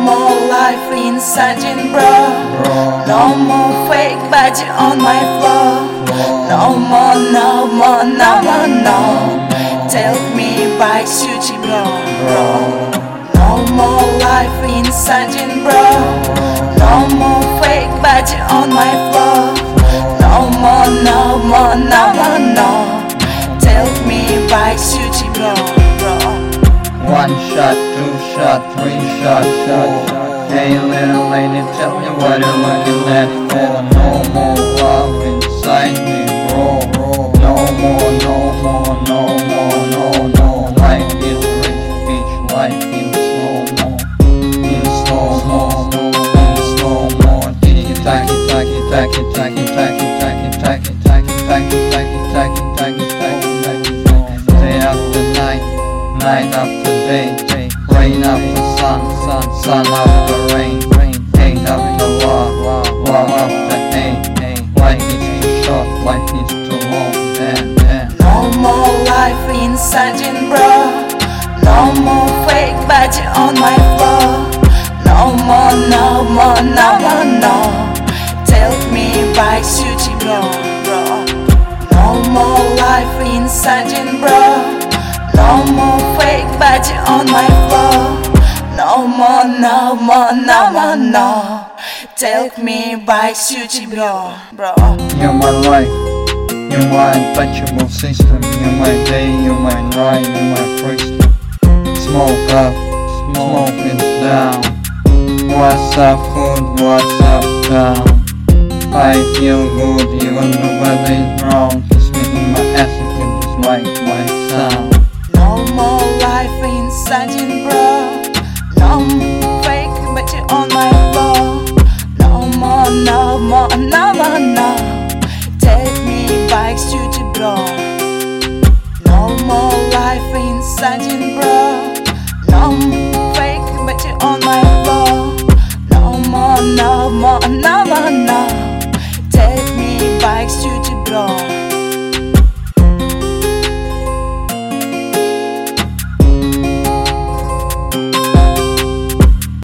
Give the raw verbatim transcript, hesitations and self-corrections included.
more life inside you, bro. No more fake body on my floor. No more, no more, no more, no. Take me back, Suchi, bro, bro. No more life inside you, bro. No more fake body on my floor. No more, no more, no more, no. Take me back, Suchi, bro, bro. One shot, two shot, three shot, shot, shot. Hey little lady, tell me what you're looking at for. No more love inside me, bro. No more, no more, no more, no, no. Life is rich, bitch, life in slow-mo. In slow-mo, in slow-mo. Tiki-taki, taki, taki, taki, taki, taki, taki, taki, taki, taki, taki, taki, taki, taki. Day after night, night after day, day, rain after sun, sun, sun after rain, rain, hate after war, war after hate, hate. Life is too short, life is too long, damn, damn. No more life inside you, bro. No more fake body on my floor. No more, no more, no more, no. Take me back, Suchi, bro, bro. No more life inside you, bro. No more fake body on my floor. No more, no more, no more, no. Take me back, Suchi, bro, bro. You're my life, you're my untouchable system. You're my day, you're my night, you're my priest. Smoke up, smoke is down. What's up, food, what's up, down? I feel good even nobody's wrong. Kiss me in my ass, you can just like my sound. No more life inside you, bro. No more fake body on my floor. No more, no more, no more, no. Take me back, Suchi, bro. No more life inside you, bro. No more fake body on my floor. No more, no more, no more, no. Take me back, Suchi, bro.